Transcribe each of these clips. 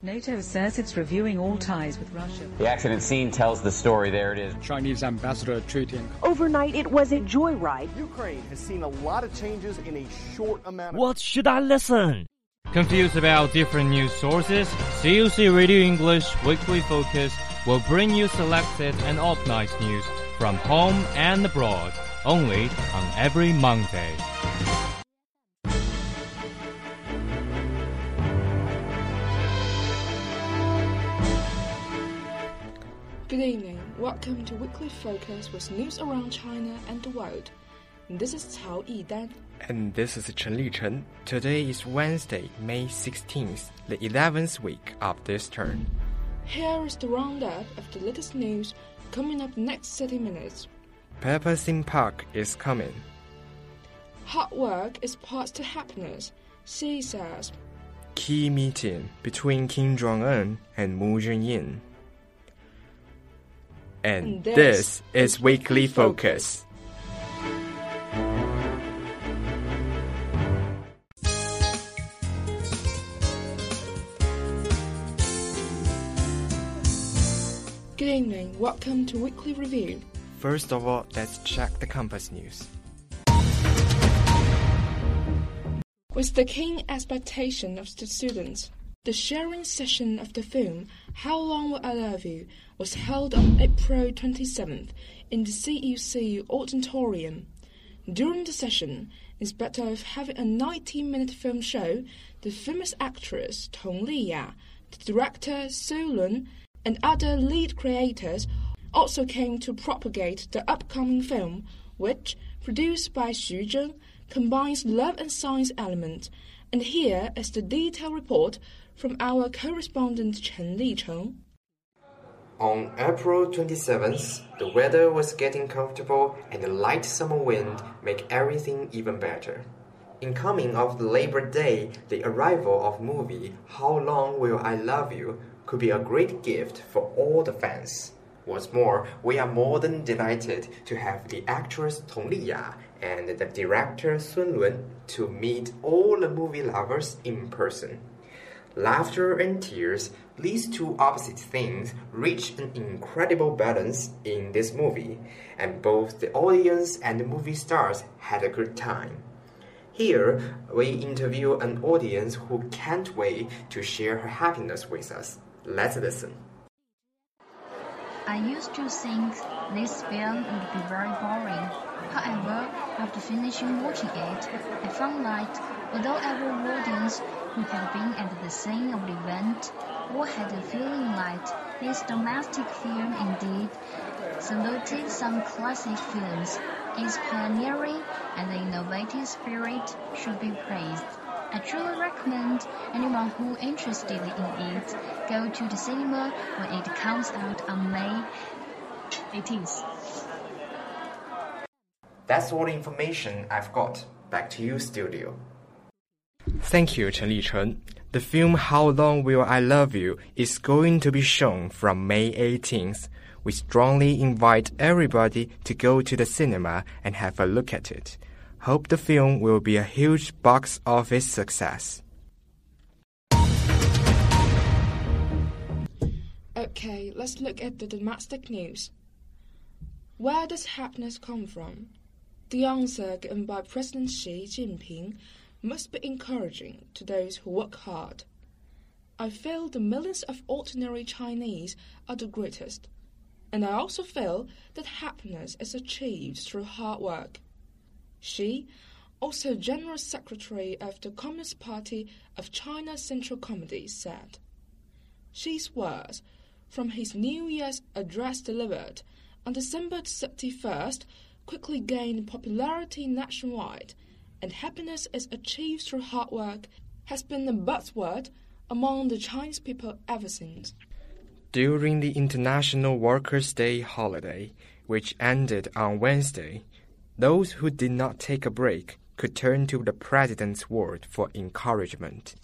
NATO says it's reviewing all ties with Russia. The accident scene tells the story. There it is. Chinese ambassador treating. Overnight, it was a joyride. Ukraine has seen a lot of changes in a short amount of... What should I listen? Confused about different news sources? CUC Radio English Weekly Focus will bring you selected and organized news from home and abroad, only on every Monday. Good evening. Welcome to Weekly Focus with news around China and the world. This is Cao Yidan. And this is Chen Lichen. Today is Wednesday, May 16th, the 11th week of this term. Here is the roundup of the latest news coming up next 30 minutes. Pepper Theme Park is coming. Hard work is path to happiness, Xi says. Key meeting between Kim Jong-un and Moon Jae-in. And this is Weekly Focus. Good evening. Welcome to Weekly Review. First of all, let's check the campus news. With the keen expectation of the students, the sharing session of the film How Long Will I Love You was held on April 27th in the CUC auditorium. During the session, instead of having a 90-minute film show, the famous actress Tong Liya, the director Su Lun, and other lead creators also came to propagate the upcoming film, which, produced by Xu Zheng, combines love and science elements. And here is the detailed report from our correspondent Chen Licheng. On April 27th, the weather was getting comfortable and the light summer wind made everything even better. In coming of the Labor Day, the arrival of movie How Long Will I Love You could be a great gift for all the fans. What's more, we are more than delighted to have the actress Tong Liya and the director Sun Lun to meet all the movie lovers in person. Laughter and tears, these two opposite things reach an incredible balance in this movie, and both the audience and the movie stars had a good time. Here, we interview an audience who can't wait to share her happiness with us. Let's listen. I used to think this film would be very boring. However, after finishing watching it, I found that although every audience who had been at the scene of the event all had a feeling that this domestic film indeed saluted some classic films, its pioneering and the innovative spirit should be praised. I truly recommend anyone who interested in it go to the cinema when it comes out on May 18th. That's all the information I've got. Back to you, studio. Thank you, Chen Lichen. The film How Long Will I Love You is going to be shown from May 18th. We strongly invite everybody to go to the cinema and have a look at it. Hope the film will be a huge box office success. Okay, let's look at the domestic news. Where does happiness come from? The answer given by President Xi Jinping must be encouraging to those who work hard. I feel the millions of ordinary Chinese are the greatest, and I also feel that happiness is achieved through hard work. Xi, also General Secretary of the Communist Party of China Central Committee, said. Xi's words from his New Year's address delivered on December 31st quickly gained popularity nationwide, and happiness is achieved through hard work has been a buzzword among the Chinese people ever since. During the International Workers' Day holiday, which ended on Wednesday, those who did not take a break could turn to the President's word for encouragement.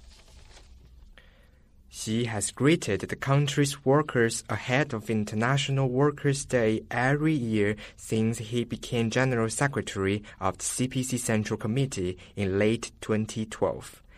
Xi has greeted the country's workers ahead of International Workers' Day every year since he became General Secretary of the CPC Central Committee in late 2012.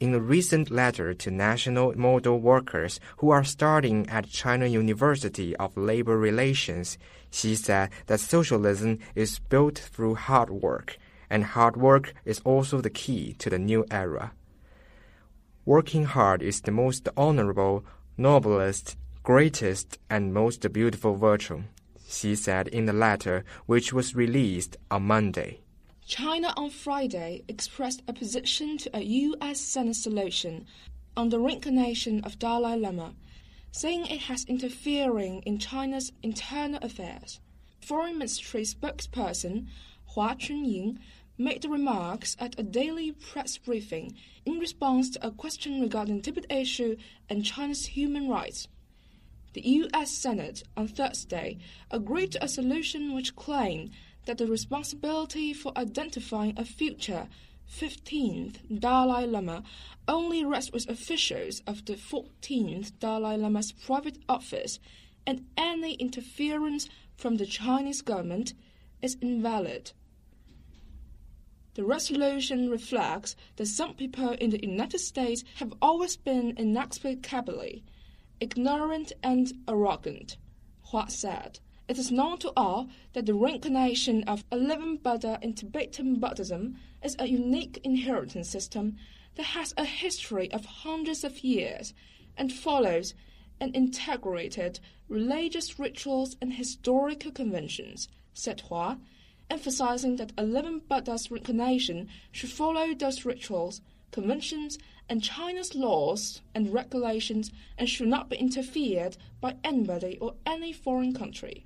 In a recent letter to national model workers who are studying at China University of Labor Relations, Xi said that socialism is built through hard work, and hard work is also the key to the new era. Working hard is the most honorable, noblest, greatest, and most beautiful virtue, Xi said in the letter, which was released on Monday. China on Friday expressed opposition to a U.S. Senate solution on the reincarnation of Dalai Lama, saying it has interfering in China's internal affairs. Foreign Ministry spokesperson Hua Chunying made the remarks at a daily press briefing in response to a question regarding Tibet issue and China's human rights. The U.S. Senate on Thursday agreed to a solution which claimed that the responsibility for identifying a future 15th Dalai Lama only rests with officials of the 14th Dalai Lama's private office, and any interference from the Chinese government is invalid. The resolution reflects that some people in the United States have always been inexplicably ignorant and arrogant, Hua said. It is known to all that the reincarnation of a living Buddha in Tibetan Buddhism is a unique inheritance system that has a history of hundreds of years and follows an integrated religious rituals and historical conventions, said Hua, emphasizing that a living Buddha's reincarnation should follow those rituals, conventions, and China's laws and regulations and should not be interfered by anybody or any foreign country.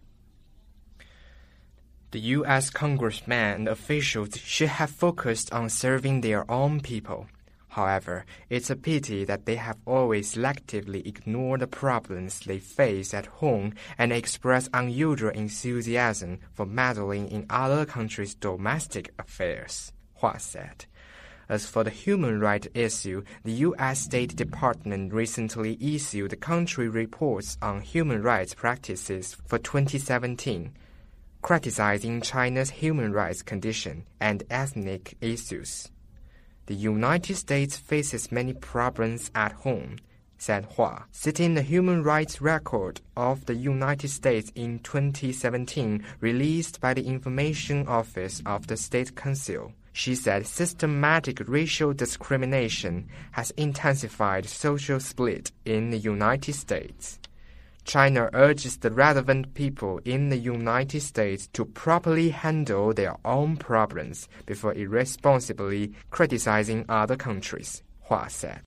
The U.S. congressmen and officials should have focused on serving their own people. However, it's a pity that they have always selectively ignored the problems they face at home and express unusual enthusiasm for meddling in other countries' domestic affairs, Hua said. As for the human rights issue, the U.S. State Department recently issued the country reports on human rights practices for 2017. Criticizing China's human rights condition and ethnic issues. The United States faces many problems at home, said Hua, citing the human rights record of the United States in 2017 released by the Information Office of the State Council. She said systematic racial discrimination has intensified social split in the United States. China urges the relevant people in the United States to properly handle their own problems before irresponsibly criticizing other countries, Hua said.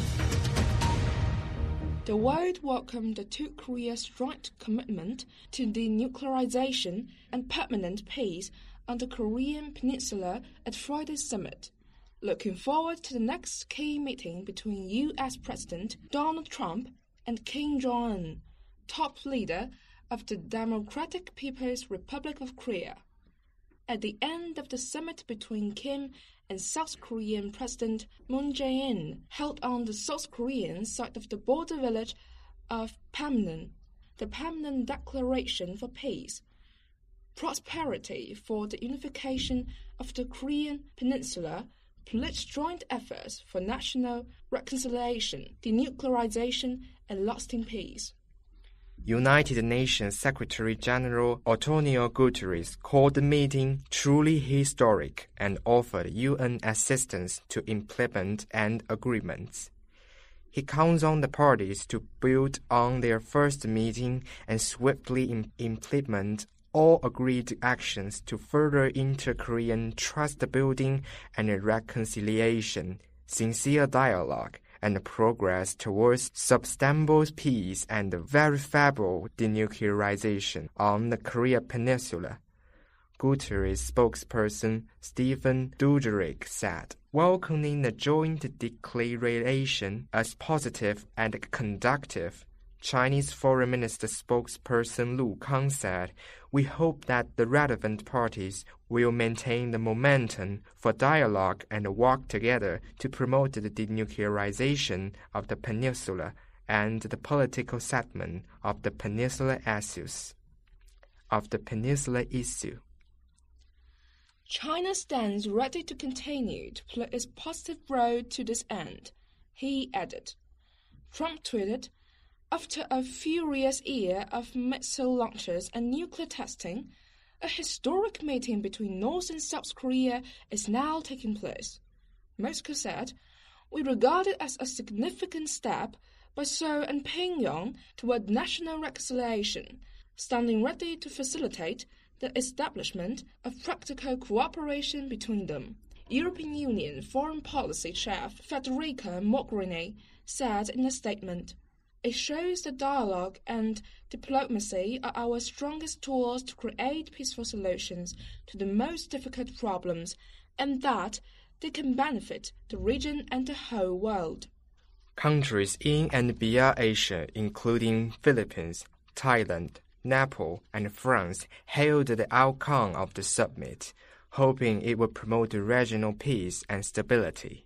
The world welcomed the two Koreas' joint commitment to denuclearization and permanent peace on the Korean Peninsula at Friday's summit, looking forward to the next key meeting between U.S. President Donald Trump and Kim Jong-un, top leader of the Democratic People's Republic of Korea. At the end of the summit between Kim and South Korean President Moon Jae-in, held on the South Korean side of the border village of Panmunjom, the Panmunjom Declaration for Peace, Prosperity for the Unification of the Korean Peninsula pledged joint efforts for national reconciliation, denuclearization, and lasting peace. United Nations Secretary-General Antonio Guterres called the meeting truly historic and offered UN assistance to implement an agreement. He counts on the parties to build on their first meeting and swiftly implement all agreed actions to further inter-Korean trust-building and reconciliation, sincere dialogue, and progress towards sustainable peace and verifiable denuclearization on the Korean Peninsula. Guterres spokesperson Stephen Dujarric said, welcoming the joint declaration as positive and conductive. Chinese Foreign Minister spokesperson Lu Kang said, we hope that the relevant parties will maintain the momentum for dialogue and work together to promote the denuclearization of the peninsula and the political settlement of the peninsula issue. China stands ready to continue to play its positive role to this end, he added. Trump tweeted, "After a furious year of missile launches and nuclear testing, a historic meeting between North and South Korea is now taking place." Moscow said, "We regard it as a significant step by Seoul and Pyongyang toward national reconciliation, standing ready to facilitate the establishment of practical cooperation between them." European Union Foreign Policy Chief Federica Mogherini said in a statement, "It shows that dialogue and diplomacy are our strongest tools to create peaceful solutions to the most difficult problems, and that they can benefit the region and the whole world." Countries in and beyond Asia, including Philippines, Thailand, Nepal, and France, hailed the outcome of the summit, hoping it would promote regional peace and stability.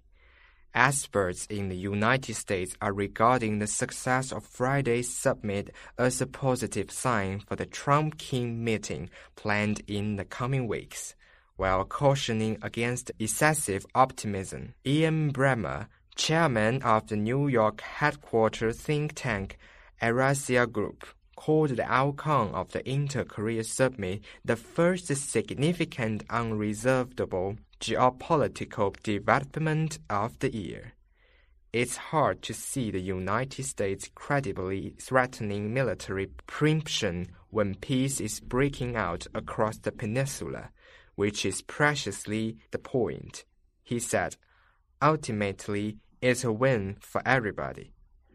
Experts in the United States are regarding the success of Friday's summit as a positive sign for the Trump-Kim meeting planned in the coming weeks, while cautioning against excessive optimism. Ian Bremmer, chairman of the New York headquartered think tank Eurasia Group, called the outcome of the Inter-Korea Summit the first significant unreservable geopolitical development of the year. It's hard to see the United States credibly threatening military preemption when peace is breaking out across the peninsula, which is precisely the point, he said. Ultimately, it's a win for everybody.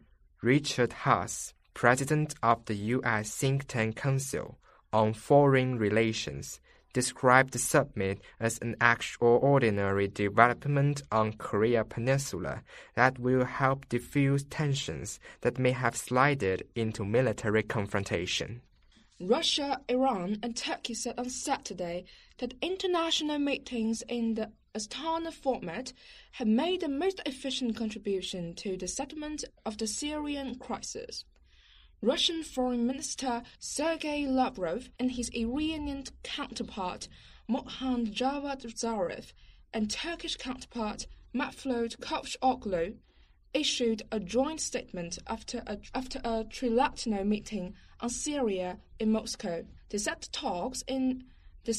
Richard Haass, president of the U.S. think tank Council on Foreign Relations, described the summit as an extraordinary development on Korea Peninsula that will help diffuse tensions that may have slided into military confrontation. Russia, Iran, and Turkey said on Saturday that international meetings in the Astana format have made the most efficient contribution to the settlement of the Syrian crisis. Russian Foreign Minister Sergei Lavrov and his Iranian counterpart Mohammad Javad Zarif and Turkish counterpart Mevlut Cavusoglu issued a joint statement after a trilateral meeting on Syria in Moscow. They said talks in the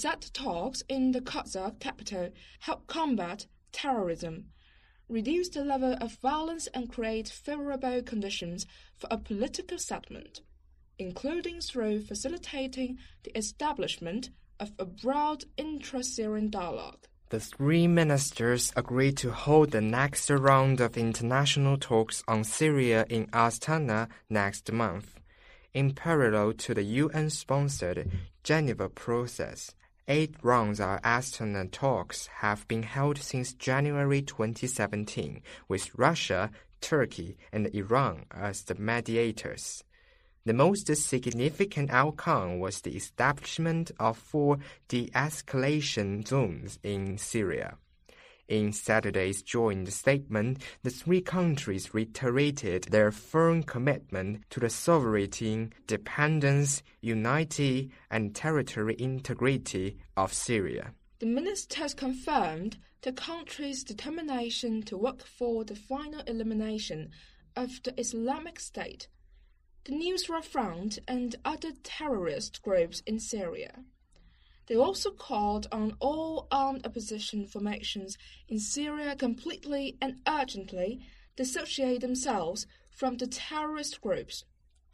Kazakh capital help combat terrorism, reduce the level of violence and create favorable conditions for a political settlement, including through facilitating the establishment of a broad intra-Syrian dialogue. The three ministers agreed to hold the next round of international talks on Syria in Astana next month, in parallel to the UN-sponsored Geneva process. 8 rounds of Astana talks have been held since January 2017, with Russia, Turkey, and Iran as the mediators. The most significant outcome was the establishment of 4 de-escalation zones in Syria. In Saturday's joint statement, the 3 countries reiterated their firm commitment to the sovereignty, dependence, unity, and territorial integrity of Syria. The ministers confirmed the country's determination to work for the final elimination of the Islamic State, the Nusra Front, and other terrorist groups in Syria. They also called on all armed opposition formations in Syria completely and urgently dissociate themselves from the terrorist groups.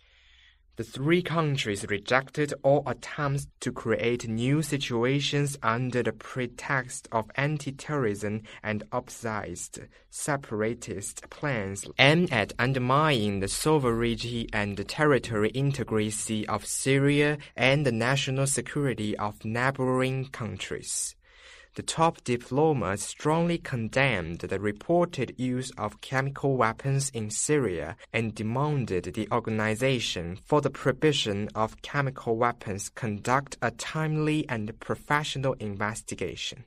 The 3 countries rejected all attempts to create new situations under the pretext of anti-terrorism and opposed separatist plans aimed at undermining the sovereignty and the territorial integrity of Syria and the national security of neighboring countries. The top diplomat strongly condemned the reported use of chemical weapons in Syria and demanded the Organization for the Prohibition of Chemical Weapons conduct a timely and professional investigation.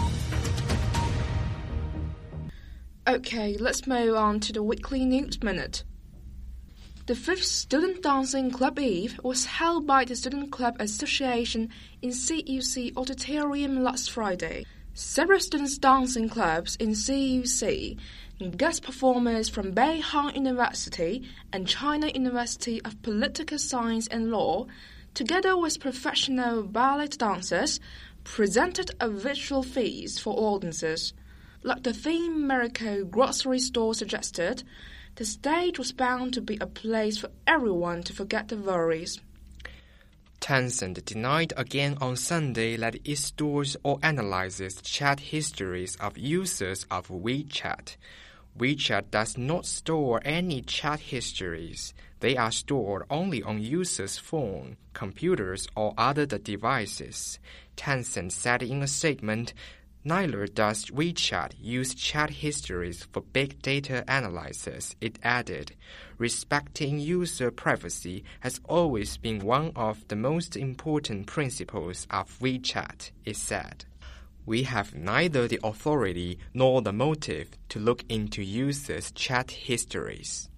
Okay, let's move on to the weekly news minute. The 5th Student Dancing Club Eve was held by the Student Club Association in CUC Auditorium last Friday. Several students' dancing clubs in CUC guest performers from Beihang University and China University of Political Science and Law, together with professional ballet dancers, presented a visual feast for audiences. Like the theme Miracle grocery store suggested, the stage was bound to be a place for everyone to forget their worries. Tencent denied again on Sunday that it stores or analyzes chat histories of users of WeChat. WeChat does not store any chat histories. They are stored only on users' phone, computers, or other devices. Tencent said in a statement, neither does WeChat use chat histories for big data analysis. It added, respecting user privacy has always been one of the most important principles of WeChat, it said. We have neither the authority nor the motive to look into users' chat histories.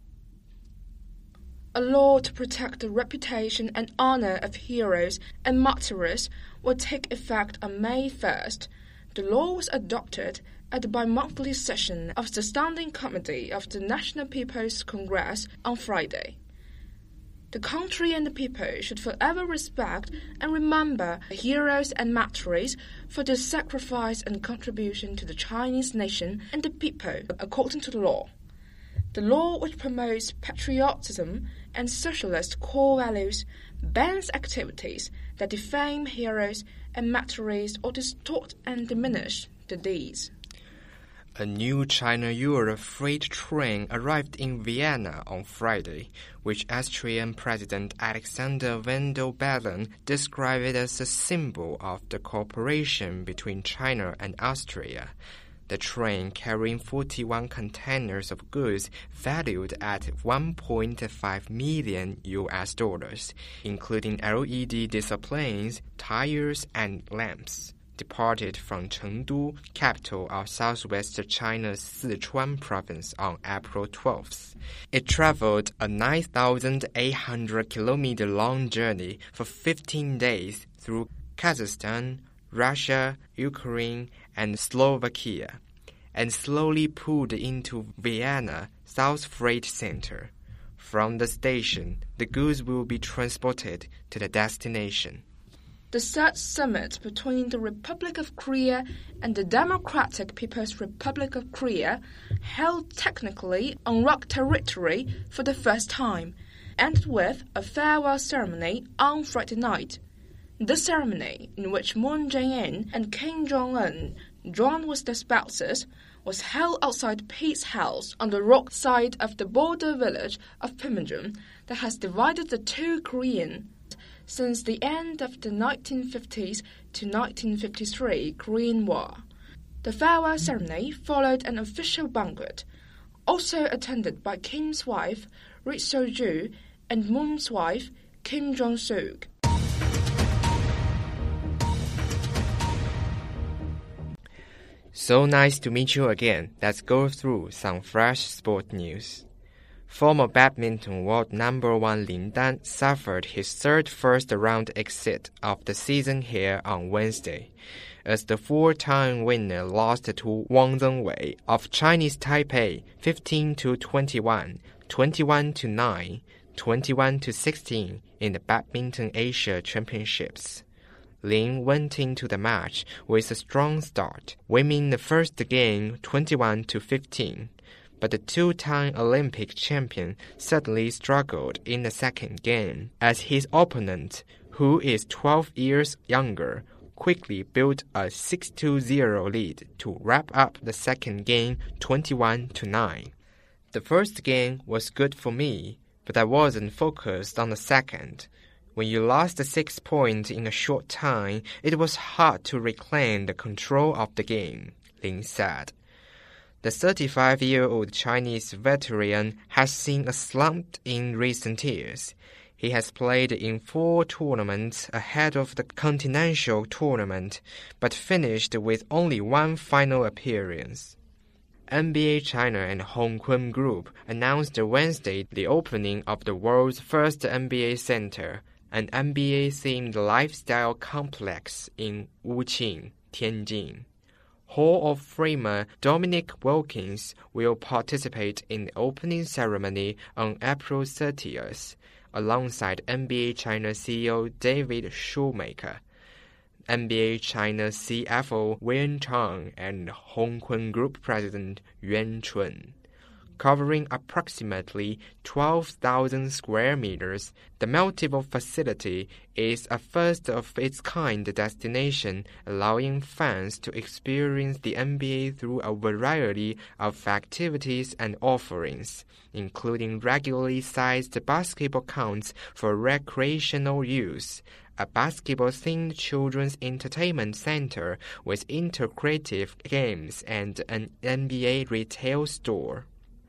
A law to protect the reputation and honor of heroes and martyrs will take effect on May 1st. The law was adopted at the bi-monthly session of the Standing Committee of the National People's Congress on Friday. The country and the people should forever respect and remember the heroes and martyrs for their sacrifice and contribution to the Chinese nation and the people, according to the law. The law, which promotes patriotism and socialist core values, bans activities that defame heroes and martyrs or distort and diminish the deeds. A new China-Europe freight train arrived in Vienna on Friday, which Austrian President Alexander Van der Bellen described it as a symbol of the cooperation between China and Austria. The train, carrying 41 containers of goods valued at $1.5 million, including LED displays, tires, and lamps, departed from Chengdu, capital of southwest China's Sichuan province, on April 12th. It traveled a 9,800-kilometer long journey for 15 days through Kazakhstan, Russia, Ukraine, and Slovakia, and slowly pulled into Vienna South Freight Center. From the station, the goods will be transported to the destination. The third summit between the Republic of Korea and the Democratic People's Republic of Korea, held technically on ROC territory for the first time, ended with a farewell ceremony on Friday night. The ceremony, in which Moon Jae-in and Kim Jong-un joined with their spouses, was held outside Peace House on the ROC side of the border village of Pyeongchang that has divided the two Koreas since the end of the 1950s to 1953 Korean War. The farewell ceremony followed an official banquet, also attended by Kim's wife, Ri So-ju, and Moon's wife, Kim Jong-suk. So nice to meet you again. Let's go through some fresh sport news. Former badminton world number 1 Lin Dan suffered his third first-round exit of the season here on Wednesday, as the four-time winner lost to Wang Zhengwei of Chinese Taipei 15-21, 21-9, 21-16 in the Badminton Asia Championships. Lin went into the match with a strong start, winning the first game 21-15. But the two-time Olympic champion suddenly struggled in the second game, as his opponent, who is 12 years younger, quickly built a 6-0 lead to wrap up the second game 21-9. The first game was good for me, but I wasn't focused on the second. When you lost 6 points in a short time, it was hard to reclaim the control of the game, Lin said. The 35-year-old Chinese veteran has seen a slump in recent years. He has played in 4 tournaments ahead of the Continental Tournament, but finished with only 1 final appearance. NBA China and Hong Kong Group announced Wednesday the opening of the world's first NBA Center, an NBA-themed lifestyle complex in Wuqing, Tianjin. Hall of Famer Dominic Wilkins will participate in the opening ceremony on April 30th, alongside NBA China CEO David Shoemaker, NBA China CFO Wayne Chang, and Hongkong Group President Yuan Chun. Covering approximately 12,000 square meters, the multiple facility is a first-of-its-kind destination, allowing fans to experience the NBA through a variety of activities and offerings, including regularly sized basketball courts for recreational use, a basketball-themed children's entertainment center with interactive games, and an NBA retail store.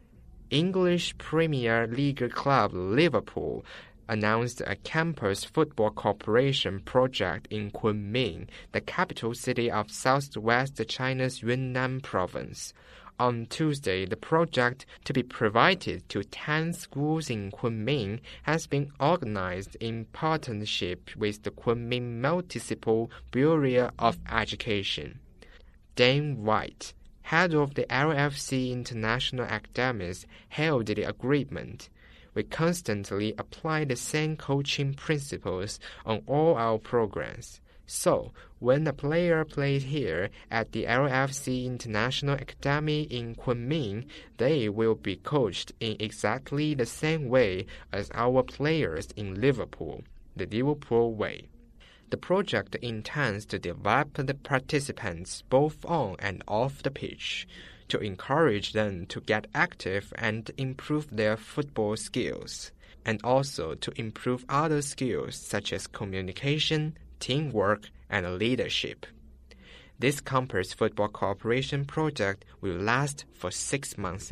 English Premier League club Liverpool announced a campus football cooperation project in Kunming, the capital city of southwest China's Yunnan province. On Tuesday, the project, to be provided to 10 schools in Kunming, has been organized in partnership with the Kunming Municipal Bureau of Education. Dane White, head of the LFC International Academies, hailed the agreement. We constantly apply the same coaching principles on all our programs. So, when a player plays here at the LFC International Academy in Kunming, they will be coached in exactly the same way as our players in Liverpool, the Liverpool way. The project intends to develop the participants both on and off the pitch, to encourage them to get active and improve their football skills, and also to improve other skills such as communication, teamwork, and leadership. This campus football cooperation project will last for 6 months.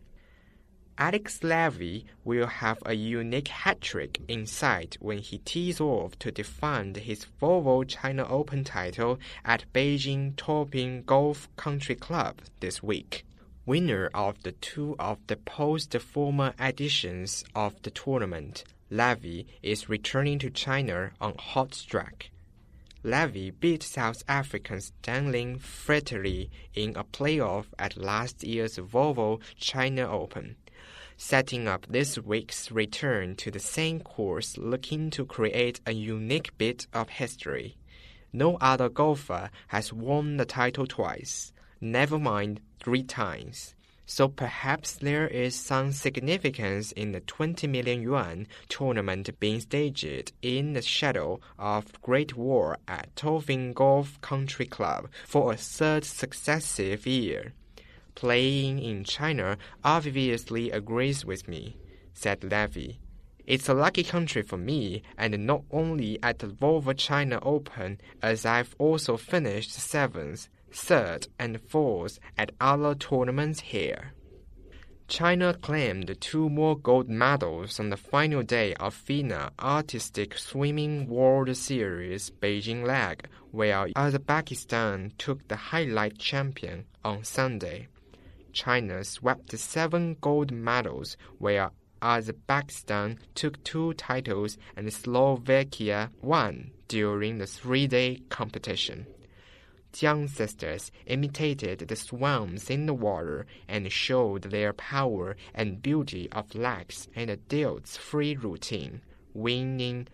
Alex Levy will have a unique hat-trick in sight when he tees off to defend his Volvo China Open title at Beijing Toping Golf Country Club this week. Winner of the two of the post-former editions of the tournament, Levy is returning to China on hot streak. Levy beat South African Stanley Fretterly in a playoff at last year's Volvo China Open, setting up this week's return to the same course, looking to create a unique bit of history. No other golfer has won the title twice, never mind 3 times. So perhaps there is some significance in the 20 million yuan tournament being staged in the shadow of Great Wall at Toping Golf Country Club for a 3rd successive year. Playing in China obviously agrees with me, said Levy. It's a lucky country for me, and not only at the Volvo China Open, as I've also finished 7th, 3rd, and 4th at other tournaments here. China claimed 2 more gold medals on the final day of FINA Artistic Swimming World Series Beijing leg, where Uzbekistan took the highlight champion on Sunday. China swept 7 gold medals, where Uzbekistan took 2 titles and Slovakia won during the 3-day competition. Jiang sisters imitated the swans in the water and showed their power and beauty of legs in the Dilts free routine, winning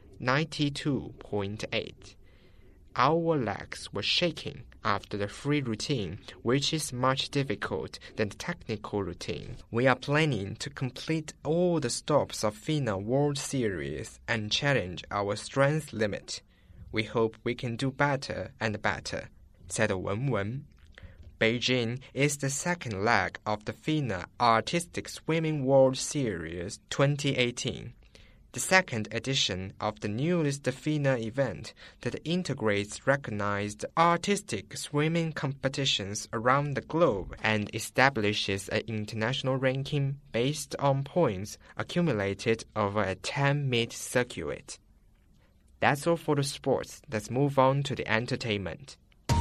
92.8. Our legs were shaking after the free routine, which is much difficult than the technical routine. We are planning to complete all the stops of FINA World Series and challenge our strength limit. We hope we can do better and better, said Wen. Beijing is the 2nd leg of the FINA Artistic Swimming World Series 2018, the 2nd edition of the newest FINA event that integrates recognized artistic swimming competitions around the globe and establishes an international ranking based on points accumulated over a 10-meet circuit. That's all for the sports. Let's move on to the entertainment.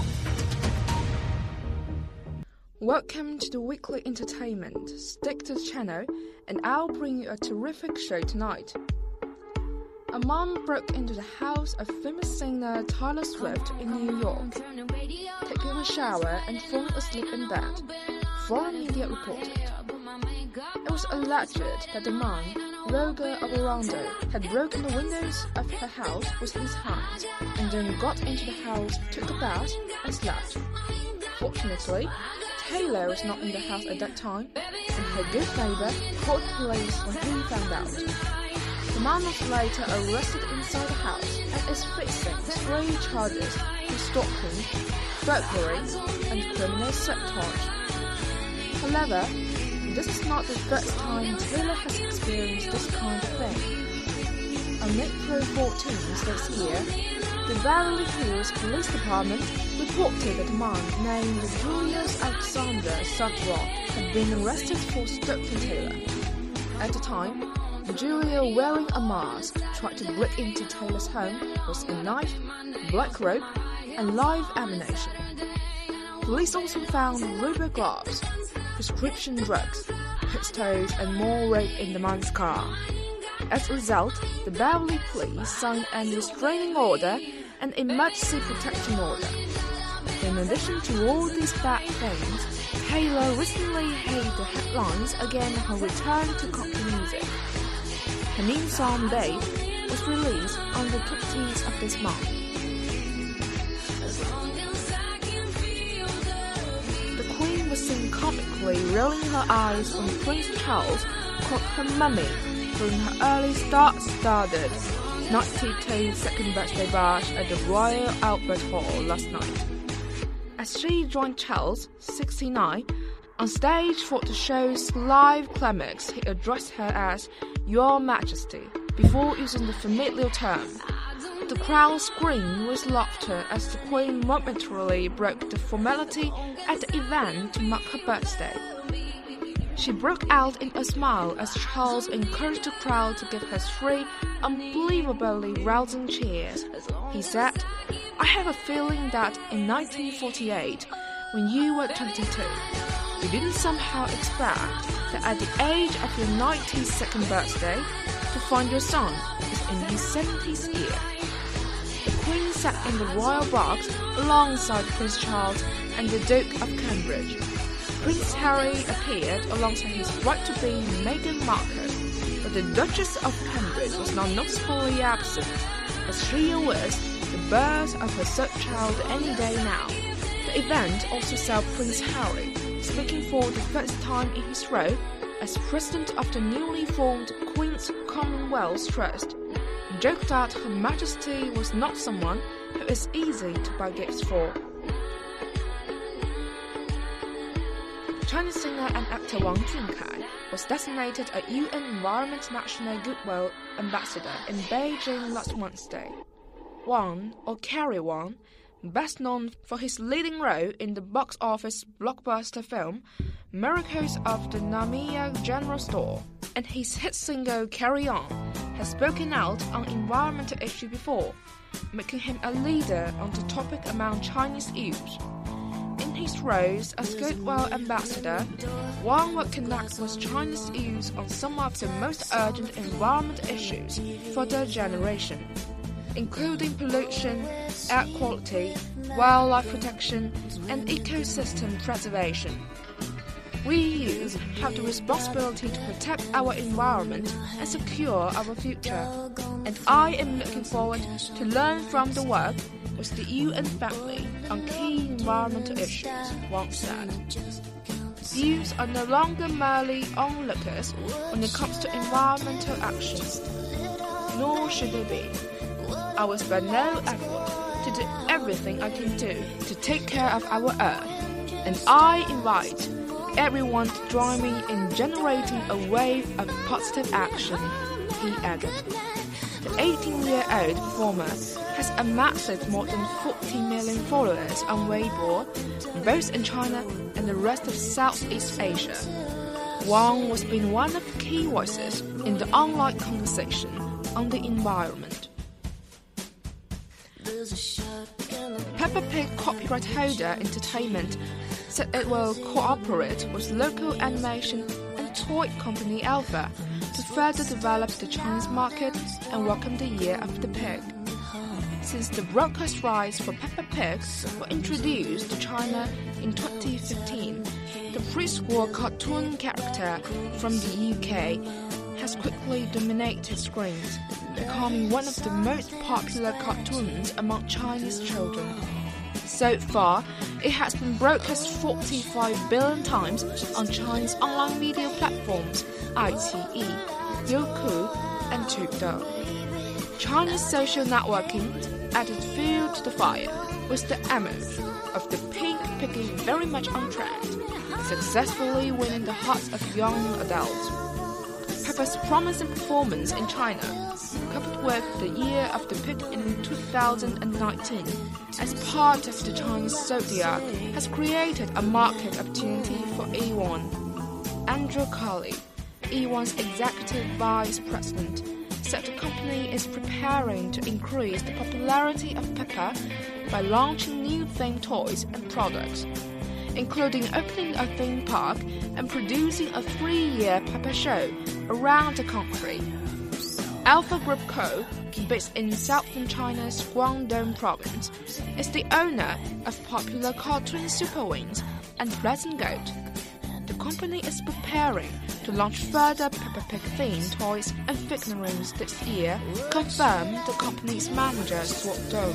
Welcome to the weekly entertainment. Stick to the channel and I'll bring you a terrific show tonight. A man broke into the house of famous singer Taylor Swift in New York, taking a shower and falling asleep in bed, foreign media reported. It was alleged that the man, Roger Alvarado, had broken the windows of her house with his hands and then got into the house, took a bath, and slept. Fortunately, Taylor was not in the house at that time, and her good neighbor called police when he found out. The man was later arrested inside the house and is facing 3 charges for stalking, burglary, and criminal sabotage. However, this is not the first time Taylor has experienced this kind of thing. On April 14th this year, the Beverly Hills Police Department reported that a man named Julius Alexander Sutton had been arrested for stalking Taylor. At the time, Julia, wearing a mask, tried to break into Taylor's home with a knife, black rope, and live ammunition. Police also found rubber gloves, prescription drugs, pistols, and more rope in the man's car. As a result, the Beverly Police signed a restraining order and emergency protection order. In addition to all these bad things, Taylor recently hit the headlines again her return to country music. Her new song "Babe" was released on the 20th of this month. The Queen was seen comically rolling her eyes when Prince Charles called her mummy during her early star-studded 92nd birthday bash at the Royal Albert Hall last night. As she joined Charles, 69, on stage for the show's live climax, he addressed her as "Your Majesty," before using the familiar term. The crowd screamed with laughter as the Queen momentarily broke the formality at the event to mark her birthday. She broke out in a smile as Charles encouraged the crowd to give her 3 unbelievably rousing cheers. He said, "I have a feeling that in 1948, when you were 22, you didn't somehow expect that at the age of your 92nd birthday, to find your son is in his 70th year." The Queen sat in the royal box alongside Prince Charles and the Duke of Cambridge. Prince Harry appeared alongside his bride-to-be Meghan Markle, but the Duchess of Cambridge was not noticeably absent, as she awaits the birth of her third child any day now. The event also saw Prince Harry speaking for the first time in his role as president of the newly formed Queen's Commonwealth Trust, and joked that Her Majesty was not someone who is easy to buy gifts for. Chinese singer and actor Wang Junkai was designated a UN Environment National Goodwill Ambassador in Beijing last Wednesday. Wang, or Carrie Wang, best known for his leading role in the box office blockbuster film Miracles of the Namiya General Store, and his hit single Carry On, has spoken out on environmental issues before, making him a leader on the topic among Chinese youth. In his roles as Goodwill Ambassador, Wang will connect with Chinese youth on some of the most urgent environmental issues for their generation, including pollution, air quality, wildlife protection, and ecosystem preservation. We youth have the responsibility to protect our environment and secure our future, and I am looking forward to learn from the work with the UN family on key environmental issues, Wang said. Youth are no longer merely onlookers when it comes to environmental actions, nor should they be. I will spare no effort to do everything I can do to take care of our Earth, and I invite everyone to join me in generating a wave of positive action, he added. The 18-year-old performer has amassed more than 40 million followers on Weibo, both in China and the rest of Southeast Asia. Wang has been one of the key voices in the online conversation on the environment. Peppa Pig copyright holder Entertainment said it will cooperate with local animation and toy company Alpha to further develop the Chinese market and welcome the Year of the Pig. Since the broadcast rights for Peppa Pig were introduced to China in 2015, the preschool cartoon character from the UK has quickly dominated screens, becoming one of the most popular cartoons among Chinese children. So far, it has been broadcast 45 billion times on Chinese online media platforms iQIYI, Youku, and Tudou. Chinese social networking added fuel to the fire with the image of the pink piggy very much on trend, successfully winning the hearts of young adults. Peppa's promising performance in China, coupled with the Year of the Pig in 2019, as part of the Chinese zodiac, has created a market opportunity for eOne. Andrew Carley, eOne's executive vice president, said the company is preparing to increase the popularity of Peppa by launching new theme toys and products, including opening a theme park and producing a 3-year Peppa show around the country. Alpha Group Co., based in southern China's Guangdong province, is the owner of popular cartoon Super Wings and Pleasant Goat. The company is preparing to launch further Peppa Pig-themed toys and figurines this year, confirmed the company's manager Swat Dong.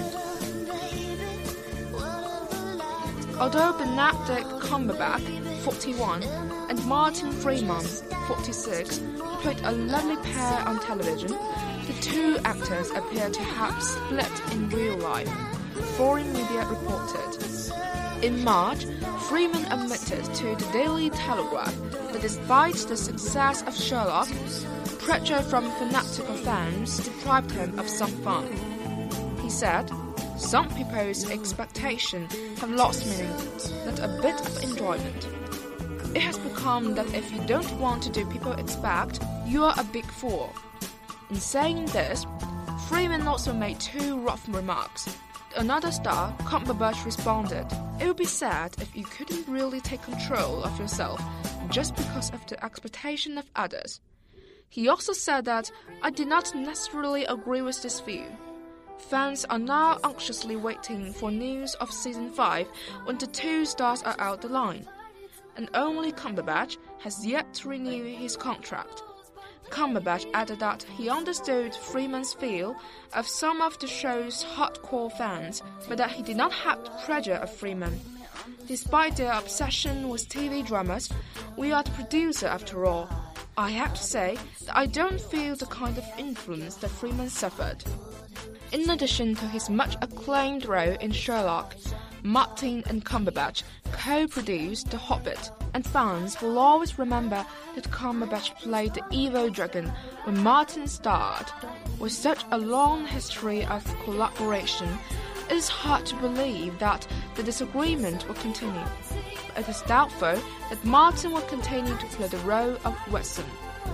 Although Benedict Cumberbatch, 41, and Martin Freeman, 46, played a lovely pair on television, the two actors appear to have split in real life, foreign media reported. In March, Freeman admitted to the Daily Telegraph that despite the success of Sherlock, pressure from fanatical fans deprived him of some fun. He said, "Some people's expectations have lost meaning, not a bit of enjoyment. It has become that if you don't want to do people expect, you are a big fool." In saying this, Freeman also made two rough remarks. Another star, Cumberbatch, responded, "It would be sad if you couldn't really take control of yourself just because of the expectation of others." He also said that, "I did not necessarily agree with this view." Fans are now anxiously waiting for news of Season 5 when the two stars are out the line, and only Cumberbatch has yet to renew his contract. Cumberbatch added that he understood Freeman's feel of some of the show's hardcore fans, but that he did not have the pressure of Freeman. "Despite their obsession with TV dramas, we are the producer after all. I have to say that I don't feel the kind of influence that Freeman suffered." In addition to his much acclaimed role in Sherlock, Martin and Cumberbatch co-produced The Hobbit, and fans will always remember that Cumberbatch played the evil dragon when Martin starred. With such a long history of collaboration, it is hard to believe that the disagreement will continue. It is doubtful that Martin will continue to play the role of Watson.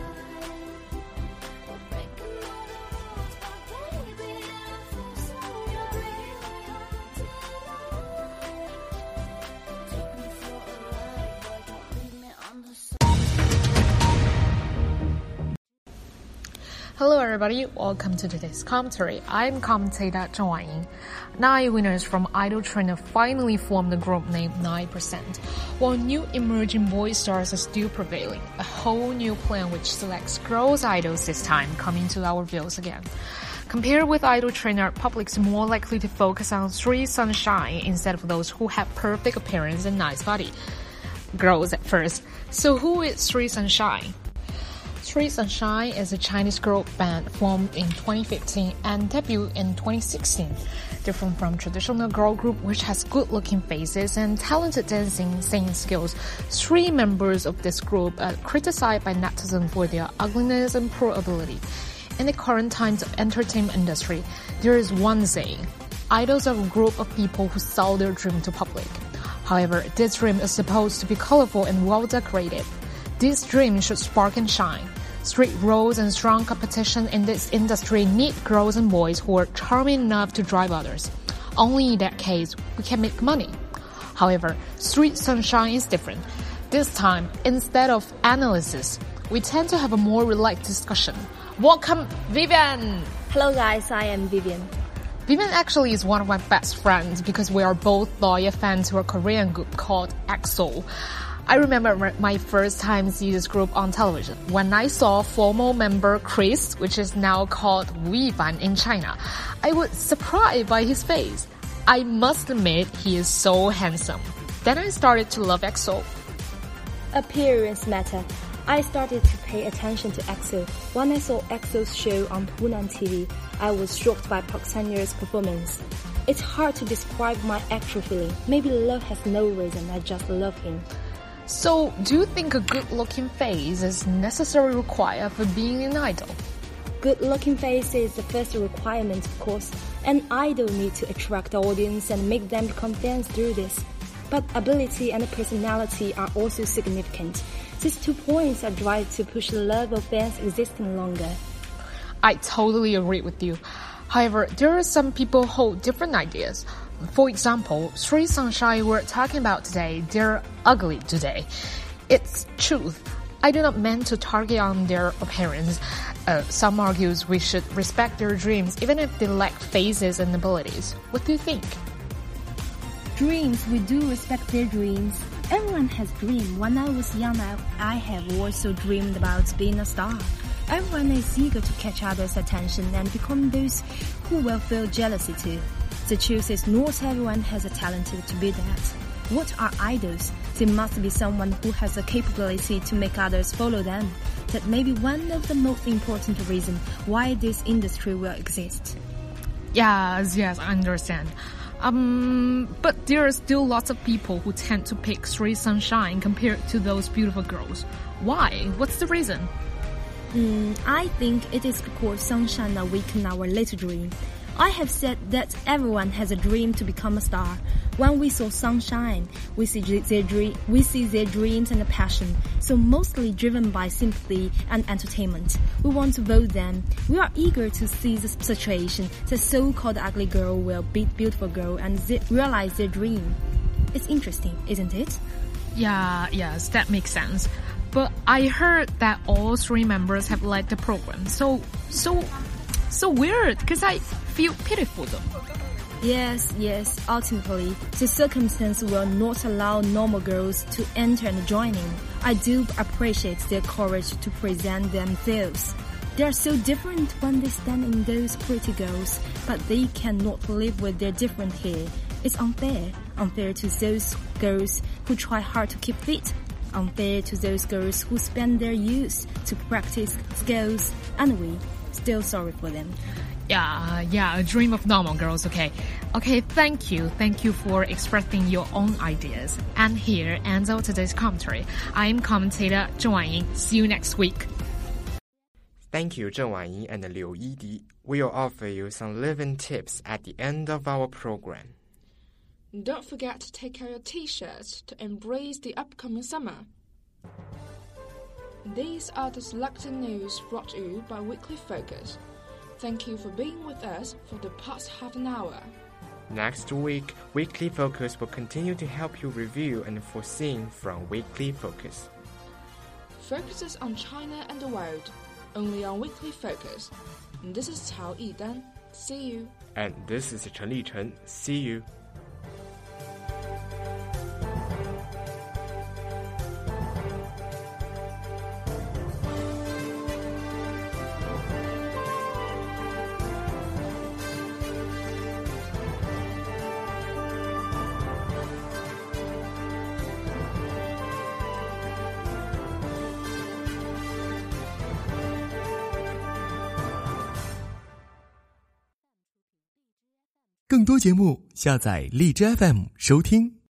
Hello everybody, welcome to today's commentary. I'm commentator Zheng Wanying. 9 winners from Idol Trainer finally formed the group named 9%, while new emerging boy stars are still prevailing. A whole new plan which selects girls idols this time coming to our views again. Compared with Idol Trainer, public is more likely to focus on Sri Sunshine instead of those who have perfect appearance and nice body. Girls at first. So who is Sri Sunshine? Sri Sunshine is a Chinese girl band formed in 2015 and debuted in 2016. Different from traditional girl group which has good-looking faces and talented dancing singing skills, 3 members of this group are criticized by netizens for their ugliness and poor ability. In the current times of entertainment industry, there is one saying, idols are a group of people who sell their dream to public. However, this dream is supposed to be colorful and well-decorated. This dream should spark and shine. Strict rules and strong competition in this industry need girls and boys who are charming enough to drive others. Only in that case, we can make money. However, Sri Sunshine is different. This time, instead of analysis, we tend to have a more relaxed discussion. Welcome, Vivian! Hello guys, I am Vivian. Vivian actually is one of my best friends because we are both loyal fans to a Korean group called EXO. I remember my first time seeing this group on television when I saw former member Chris, which is now called Wu Yifan in China. I was surprised by his face. I must admit he is so handsome. Then I started to love EXO. Appearance matter. I started to pay attention to EXO. When I saw EXO's show on Hunan TV, I was shocked by Park San-yeol's performance. It's hard to describe my actual feeling. Maybe love has no reason, I just love him. So, do you think a good-looking face is necessarily required for being an idol? Good-looking face is the first requirement, of course. An idol needs to attract the audience and make them become fans through this. But ability and personality are also significant. These 2 points are drive to push the love of fans existing longer. I totally agree with you. However, there are some people who hold different ideas. For example, 3 Sunshine we're talking about today, they're ugly today. It's truth. I do not mean to target on their appearance. Some argues we should respect their dreams even if they lack faces and abilities. What do you think? Dreams, we do respect their dreams. Everyone has dreams. When I was young, I have also dreamed about being a star. Everyone is eager to catch others' attention and become those who will feel jealousy too. The truth is not everyone has a talent to be that. What are idols? They must be someone who has a capability to make others follow them. That may be one of the most important reasons why this industry will exist. Yes, I understand. But there are still lots of people who tend to pick 3 Sunshine compared to those beautiful girls. Why? What's the reason? I think it is because Sunshine awakened our little dream. I have said that everyone has a dream to become a star. When we saw Sunshine, we see their dreams and passion, so mostly driven by sympathy and entertainment. We want to vote them. We are eager to see the situation. The so-called ugly girl will beat beautiful girl and realize their dream. It's interesting, isn't it? Yes, that makes sense. But I heard that all 3 members have led the program. So weird, because I feel pity for them. Yes, ultimately, the circumstance will not allow normal girls to enter and join in. I do appreciate their courage to present themselves. They are so different when they stand in those pretty girls, but they cannot live with their different hair. It's unfair to those girls who try hard to keep fit. Unfair to those girls who spend their youth to practice skills, and we still sorry for them. Yeah, a dream of normal girls, okay. Okay, thank you for expressing your own ideas. And here ends out today's commentary. I'm commentator Zheng Wanying. See you next week. Thank you, Zheng Wanying and Liu Yidi. We'll offer you some living tips at the end of our program. Don't forget to take out your t-shirts to embrace the upcoming summer. These are the selected news brought to you by Weekly Focus. Thank you for being with us for the past half an hour. Next week, Weekly Focus will continue to help you review and foresee from Weekly Focus. Focuses on China and the world, only on Weekly Focus. This is Cao Yidan. See you. And this is Chen Licheng. See you. 更多节目，下载荔枝 FM 收听。